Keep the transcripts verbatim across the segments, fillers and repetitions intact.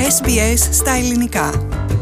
Ες Μπι Ες στα ελληνικά.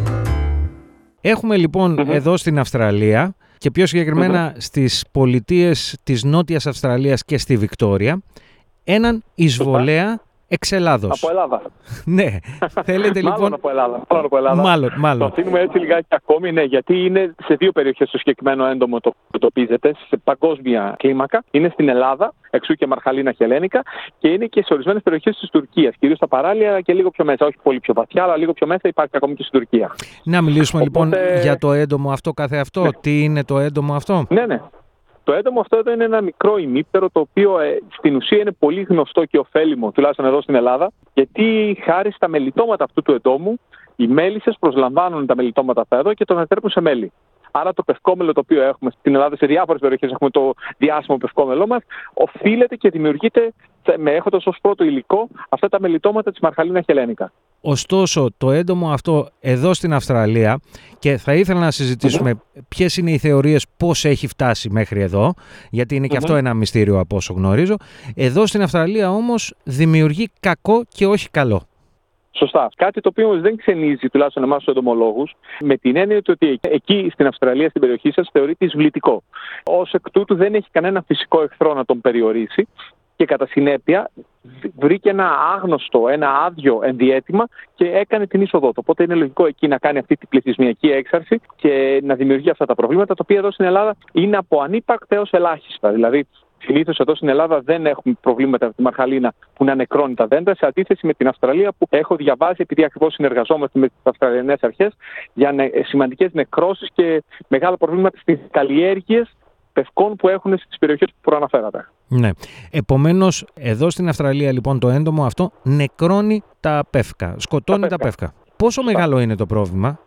Έχουμε λοιπόν Mm-hmm. εδώ στην Αυστραλία και πιο συγκεκριμένα mm-hmm. στις πολιτείες της Νότιας Αυστραλίας και στη Βικτόρια έναν εισβολέα εξ Ελλάδος. Από Ελλάδα. Ναι, θέλετε λοιπόν... Μάλλον από Ελλάδα. Μάλλον από Ελλάδα. Μάλλον, μάλλον. Το αφήνουμε έτσι λιγάκι ακόμη, ναι, γιατί είναι σε δύο περιοχές το συγκεκριμένο έντομο το εντοπίζεται, σε παγκόσμια κλίμακα. Είναι στην Ελλάδα, εξού και Μαρχαλίνα Χελένικα, και είναι και σε ορισμένες περιοχές της Τουρκίας, κυρίως στα παράλια και λίγο πιο μέσα. Όχι πολύ πιο βαθιά, αλλά λίγο πιο μέσα υπάρχει ακόμη και στην Τουρκία. Να μιλήσουμε Οπότε... λοιπόν για το έντομο αυτό καθεαυτό. Ναι. Τι είναι το έντομο αυτό? Ναι, ναι. Το έντομο αυτό εδώ είναι ένα μικρό ημίπτερο, το οποίο ε, στην ουσία είναι πολύ γνωστό και ωφέλιμο, τουλάχιστον εδώ στην Ελλάδα, γιατί χάρη στα μελιτώματα αυτού του εντόμου, οι μέλισσες προσλαμβάνουν τα μελιτώματα αυτά εδώ και το μετατρέπουν σε μέλι. Άρα το πευκόμελο το οποίο έχουμε στην Ελλάδα, σε διάφορες περιοχές έχουμε το διάσημο πευκόμελό μας, οφείλεται και δημιουργείται με έχοντας ως πρώτο υλικό αυτά τα μελιτώματα της Μαρχαλίνα Χελένικα. Ωστόσο, το έντομο αυτό εδώ στην Αυστραλία, και θα ήθελα να συζητήσουμε mm-hmm. ποιες είναι οι θεωρίες, πώς έχει φτάσει μέχρι εδώ, γιατί είναι και mm-hmm. αυτό ένα μυστήριο από όσο γνωρίζω. Εδώ στην Αυστραλία όμως δημιουργεί κακό και όχι καλό. Σωστά. Κάτι το οποίο δεν ξενίζει τουλάχιστον εμάς τους εντομολόγους, με την έννοια ότι εκεί στην Αυστραλία, στην περιοχή σας, θεωρείται εισβλητικό. Ως εκ τούτου δεν έχει κανένα φυσικό εχθρό να τον περιορίσει και κατά συνέπεια βρήκε ένα άγνωστο, ένα άδειο ενδιαίτημα και έκανε την είσοδό του. Οπότε είναι λογικό εκεί να κάνει αυτή την πληθυσμιακή έξαρση και να δημιουργεί αυτά τα προβλήματα, τα οποία εδώ στην Ελλάδα είναι από ανύπαρκτα έως ελάχιστα. Δηλαδή, συνήθως εδώ στην Ελλάδα δεν έχουμε προβλήματα με τη Μαρχαλίνα που να νεκρώνει τα δέντρα, σε αντίθεση με την Αυστραλία που έχω διαβάσει, επειδή ακριβώς συνεργαζόμαστε με τις Αυστραλιανές αρχές, για σημαντικές νεκρώσεις και μεγάλα προβλήματα στις καλλιέργειες πευκών που έχουν στις περιοχές που προαναφέρατε. Ναι. Επομένως, εδώ στην Αυστραλία λοιπόν το έντομο αυτό νεκρώνει τα πεύκα, σκοτώνει τα, τα πεύκα. Πόσο Φα. μεγάλο είναι το πρόβλημα?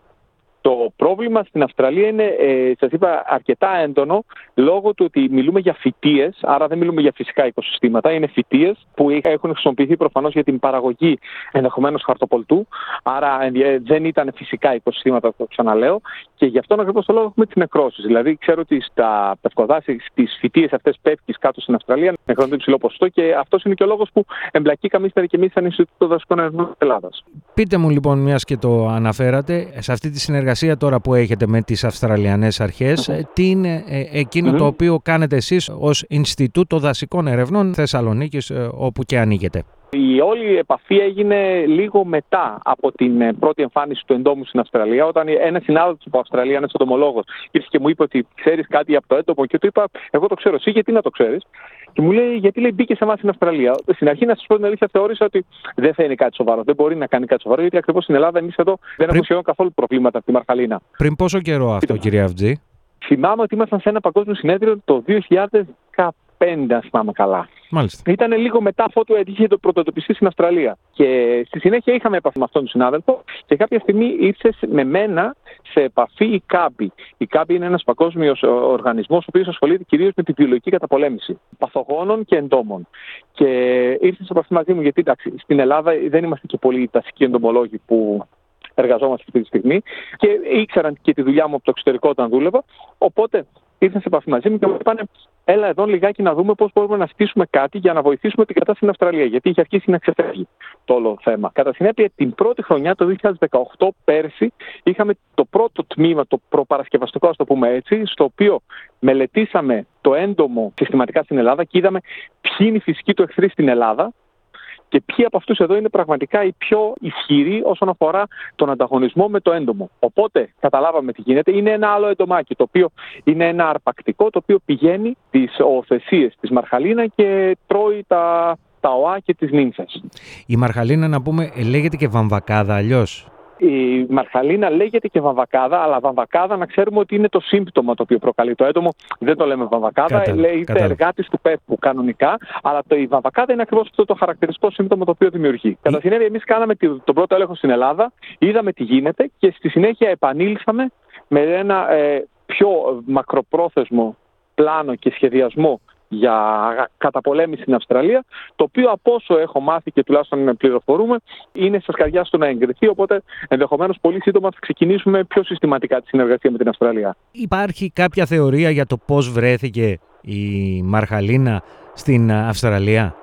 Το πρόβλημα στην Αυστραλία είναι, ε, σας είπα, αρκετά έντονο λόγω του ότι μιλούμε για φυτείες, άρα δεν μιλούμε για φυσικά οικοσυστήματα, είναι φυτείες που έχουν χρησιμοποιηθεί προφανώς για την παραγωγή ενδεχομένως χαρτοπολτού, άρα ε, δεν ήταν φυσικά οικοσυστήματα, το ξαναλέω, και γι' αυτόν ακριβώς το λόγο έχουμε τις νεκρώσεις. Δηλαδή, ξέρω ότι στα πευκοδάση, στις φυτείες αυτές πεύκης κάτω στην Αυστραλία νεκρώνεται υψηλό ποσοστό και αυτός είναι και ο λόγος που εμπλακήκαμε ύστερα και εμείς σαν Ινστιτούτο Δασικών Ερευνών της Ελλάδας. Πείτε μου λοιπόν, μιας και το αναφέρατε, σε αυτή τη συνεργασία τώρα που έχετε με τις Αυστραλιανές αρχές, mm-hmm. τι είναι ε, εκείνο mm-hmm. το οποίο κάνετε εσείς ως Ινστιτούτο Δασικών Ερευνών Θεσσαλονίκης, ε, όπου και ανοίγετε? Η όλη επαφή έγινε λίγο μετά από την πρώτη εμφάνιση του εντόμου στην Αυστραλία, όταν ένας συνάδελφος από Αυστραλία, ένας εντομολόγος, ήρθε και μου είπε ότι ξέρεις κάτι από το έντομο, και του είπα: εγώ το ξέρω, εσύ γιατί να το ξέρεις? Και μου λέει: γιατί λέει μπήκε σε εμάς στην Αυστραλία. Στην αρχή, να σας πω την αλήθεια, θεώρησα ότι δεν θα είναι κάτι σοβαρό, δεν μπορεί να κάνει κάτι σοβαρό, γιατί ακριβώς στην Ελλάδα εμείς εδώ δεν έχουμε σχεδόν καθόλου προβλήματα από τη Μαρχαλίνα. Πριν πόσο καιρό αυτό, κύριε Αυτζή? Θυμάμαι ότι ήμασταν σε ένα παγκόσμιο συνέδριο το δύο χιλιάδες δεκαπέντε, αν θυμάμαι καλά. Μάλιστα. Ήταν λίγο μετά αφού του έτυχε το πρωτοτυπιστή στην Αυστραλία. Και στη συνέχεια είχαμε επαφή με αυτόν τον συνάδελφο και κάποια στιγμή ήρθε με μένα σε επαφή η ΚΑΜΠΗ. Η ΚΑΜΠΗ είναι ένας παγκόσμιος οργανισμός ο οποίος ασχολείται κυρίως με τη βιολογική καταπολέμηση παθογόνων και εντόμων. Και ήρθε σε επαφή μαζί μου, γιατί εντάξει, στην Ελλάδα δεν είμαστε και πολλοί δασικοί εντομολόγοι που εργαζόμαστε αυτή τη στιγμή και ήξεραν και τη δουλειά μου από το εξωτερικό όταν δούλευα. Οπότε ήρθαν σε επαφή μαζί μου και μου είπαν: έλα εδώ λιγάκι να δούμε πώς μπορούμε να στήσουμε κάτι για να βοηθήσουμε την κατάσταση στην Αυστραλία. Γιατί είχε αρχίσει να ξεφεύγει το όλο θέμα. Κατά συνέπεια, την πρώτη χρονιά, το δύο χιλιάδες δεκαοκτώ, πέρσι, είχαμε το πρώτο τμήμα, το προπαρασκευαστικό, ας το πούμε έτσι, στο οποίο μελετήσαμε το έντομο συστηματικά στην Ελλάδα και είδαμε ποιοι είναι οι φυσικοί του εχθροί στην Ελλάδα και ποιοι από αυτούς εδώ είναι πραγματικά οι πιο ισχυροί όσον αφορά τον ανταγωνισμό με το έντομο. Οπότε καταλάβαμε τι γίνεται. Είναι ένα άλλο εντομάκι, το οποίο είναι ένα αρπακτικό, το οποίο πηγαίνει τις οθεσίες της Μαρχαλίνα και τρώει τα, τα οά και τις νύμφες. Η Μαρχαλίνα, να πούμε, λέγεται και βαμβακάδα αλλιώς? Η Μαρχαλίνα λέγεται και βαμβακάδα, αλλά βαμβακάδα να ξέρουμε ότι είναι το σύμπτωμα το οποίο προκαλεί το έντομο. Δεν το λέμε βαμβακάδα, λέγεται εργάτης του πεύκου κανονικά, αλλά το, η βαμβακάδα είναι ακριβώς αυτό το χαρακτηριστικό σύμπτωμα το οποίο δημιουργεί. Κατά συνέπεια, εμείς κάναμε τον πρώτο έλεγχο στην Ελλάδα, είδαμε τι γίνεται και στη συνέχεια επανήλθαμε με ένα ε, πιο μακροπρόθεσμο πλάνο και σχεδιασμό για καταπολέμηση στην Αυστραλία, το οποίο από όσο έχω μάθει και τουλάχιστον πληροφορούμε, είναι στα σκαριά του να εγκριθεί, οπότε ενδεχομένως πολύ σύντομα θα ξεκινήσουμε πιο συστηματικά τη συνεργασία με την Αυστραλία. Υπάρχει κάποια θεωρία για το πώς βρέθηκε η Μαρχαλίνα στην Αυστραλία?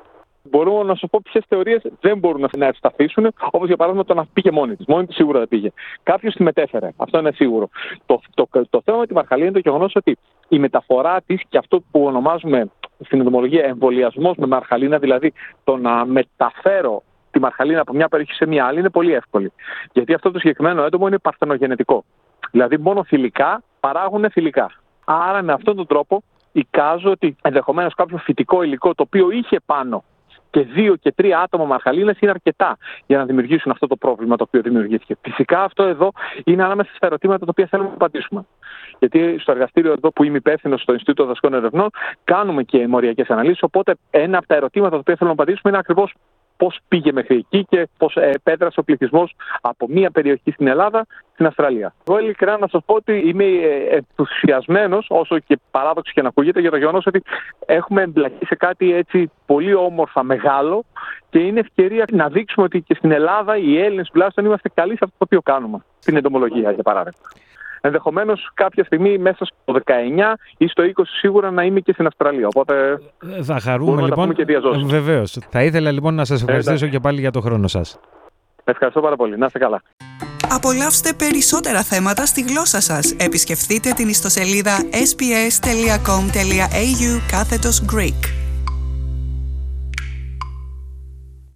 Μπορώ να σου πω ποιες θεωρίες δεν μπορούν να ευσταθήσουν, όπως για παράδειγμα το να πήγε μόνη της. Μόνη της σίγουρα δεν πήγε. Κάποιος τη μετέφερε. Αυτό είναι σίγουρο. Το, το, το, το θέμα με τη Μαρχαλία είναι το γεγονός ότι η μεταφορά της και αυτό που ονομάζουμε στην ενδομολογία εμβολιασμός με Μαρχαλίνα, δηλαδή το να μεταφέρω τη Μαρχαλίνα από μια περιοχή σε μια άλλη, είναι πολύ εύκολη. Γιατί αυτό το συγκεκριμένο έντομο είναι παρθενογενετικό. Δηλαδή μόνο θηλυκά παράγουν θηλυκά. Άρα με αυτόν τον τρόπο εικάζω ότι ενδεχομένως κάποιο φυτικό υλικό το οποίο είχε πάνω και δύο και τρία άτομα μαρχαλίνες είναι αρκετά για να δημιουργήσουν αυτό το πρόβλημα το οποίο δημιουργήθηκε. Φυσικά αυτό εδώ είναι ανάμεσα στα ερωτήματα τα οποία θέλουμε να απαντήσουμε. Γιατί στο εργαστήριο εδώ που είμαι υπεύθυνος στο Ινστιτούτο Δασικών Ερευνών κάνουμε και μοριακές αναλύσεις. Οπότε ένα από τα ερωτήματα τα οποία θέλουμε να απαντήσουμε είναι ακριβώς πώς πήγε μέχρι εκεί και πώς επέδρασε ο πληθυσμός από μία περιοχή στην Ελλάδα στην Αυστραλία. Εγώ ειλικρινά να σας πω ότι είμαι ενθουσιασμένος, όσο και παράδοξο και να ακούγεται, για το γεγονός ότι έχουμε εμπλακεί σε κάτι έτσι πολύ όμορφα μεγάλο και είναι ευκαιρία να δείξουμε ότι και στην Ελλάδα οι Έλληνες τουλάχιστον είμαστε καλοί σε αυτό το οποίο κάνουμε. Στην εντομολογία, για παράδειγμα. Ενδεχομένως κάποια στιγμή μέσα στο δεκαεννιά ή στο είκοσι σίγουρα να είμαι και στην Αυστραλία. Οπότε θα χαρούμε λοιπόν. Βεβαίως. Θα ήθελα λοιπόν να σας ευχαριστήσω ε, και πάλι για το χρόνο σας. Ευχαριστώ πάρα πολύ. Να είστε καλά. Απολαύστε περισσότερα θέματα στη γλώσσα σας. Επισκεφτείτε την ιστοσελίδα ες μπι ες τελεία κομ τελεία έι γιου κάθετος Greek.